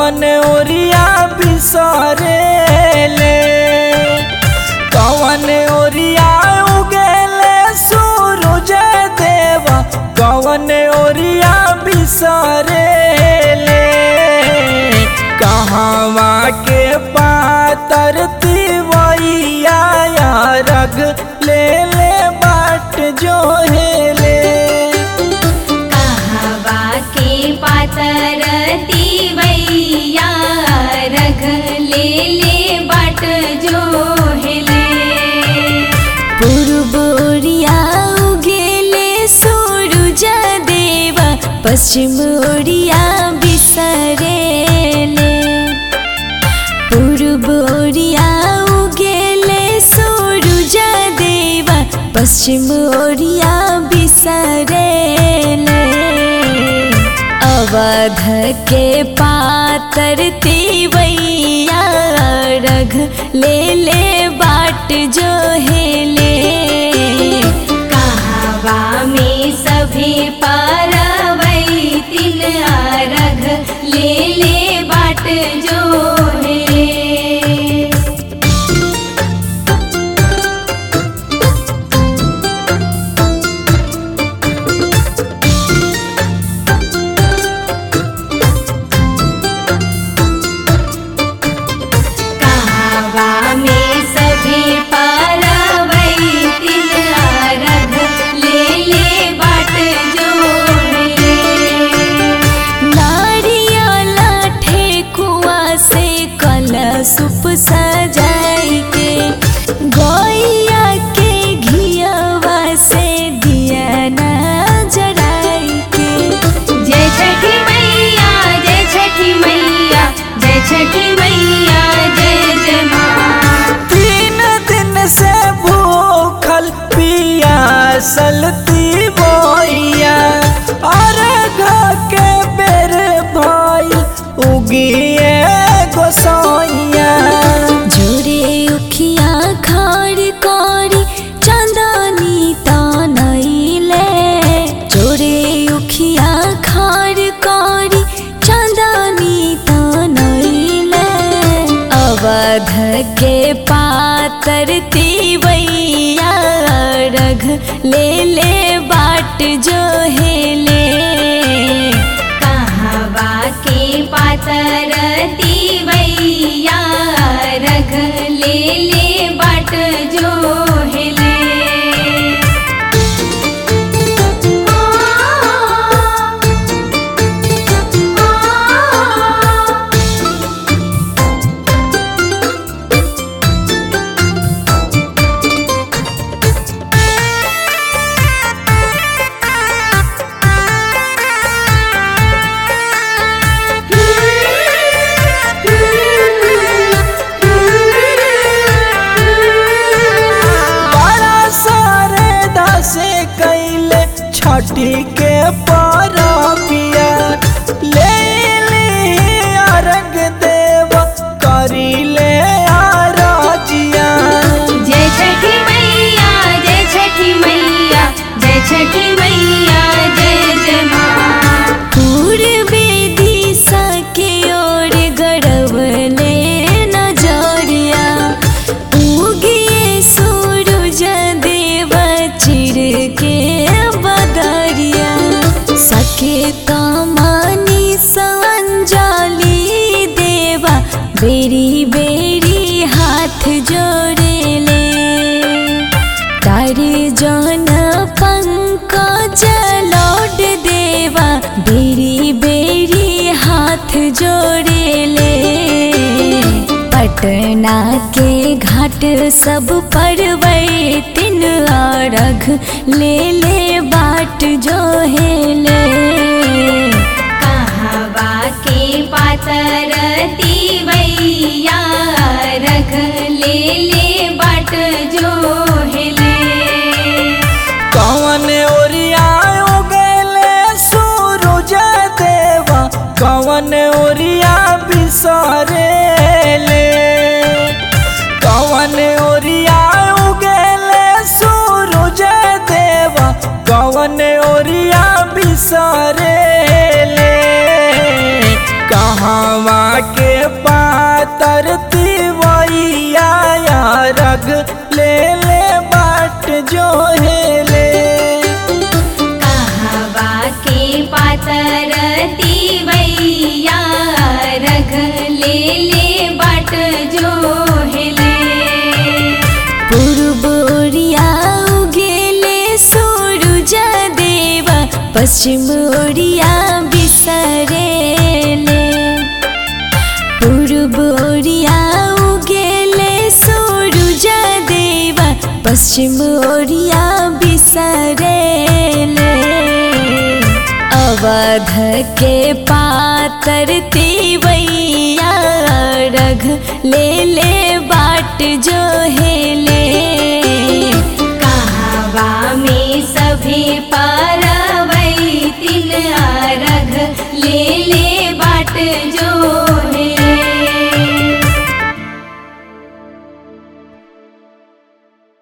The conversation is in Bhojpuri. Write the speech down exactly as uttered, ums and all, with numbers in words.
कवन ओरिया बिसरे ले कवन ओरिया उगेले सूरज देवा कवन ओरिया बिसरे ले कहवा के पातर तिवैया रग ले ले बाट जो हेले कहवा के पातर तिवैया रग ले ले बाट जो हेले पूर्व ओरिया उगेले सूरज देवा पश्चिम ओरिया बिसरेले पूर्व ओरिया उगेले सूरज देवा पश्चिम ओरिया बिसरेले अवध के पातर तिवैया रग ले ले बाट जो हेले कहवा में सभी पारवई तिन रग ले ले बाट जो हेले सुप सजाई के गैया के घियावा से दिया ना जराई के जय छठी मैया जय छठी मैया जय छठी मैया जय जय माँ तीन दिन से भूखल पियासल तिवैया अर्घ के बेर भइल उगिए गोसाइया जोरे उखिया खाड़ करी चंदनी तनैले जोरे उखिया खाड़ करी चंदनी तनैले अवध के पातर तिवैया रग ले ले बाट जो हेले कहवा के पातर तिवैया रग ले ले बाट जो हेले छठी के परबिया ले ली अर्घ देव करी ले आरजिया जय छठी मैया जय छठी मैया जय छठी मैया जय जय माँ पूर्वे दिशा के ओर गड़वले नजरिया उगिए सूरज देवा चिर के बदरिया सके कमानी संजाली देवा बेरी बेरी हाथ जोड़ेले तारे जन पंकज लौट देवा बेरी बेरी हाथ जोड़ेले पटना के घाट सब परवै तिन अर्घ ले ले बाट जो हेले कहवा के पातर तिवैया रग ले ले बाट जो हेले कवन ओरिया उगेले सूरज देवा कवन ओरिया बिसरे ले कवन ओरिया उगेले सूरज देवा कवन ओरिया बिसरे पातरती वैया रघ ले ले बाट जो हिले पूर्व ओरिया उगेले सूरज देवा पश्चिम ओरिया बिसरेले पूर्व ओरिया उगेले सूरज देवा पश्चिम ओरिया बिसरेले अवध के पातरती वैया रघ ले ले बाट जो हेले कहवा में सभी पारवैतिन रघ ले ले बाट जो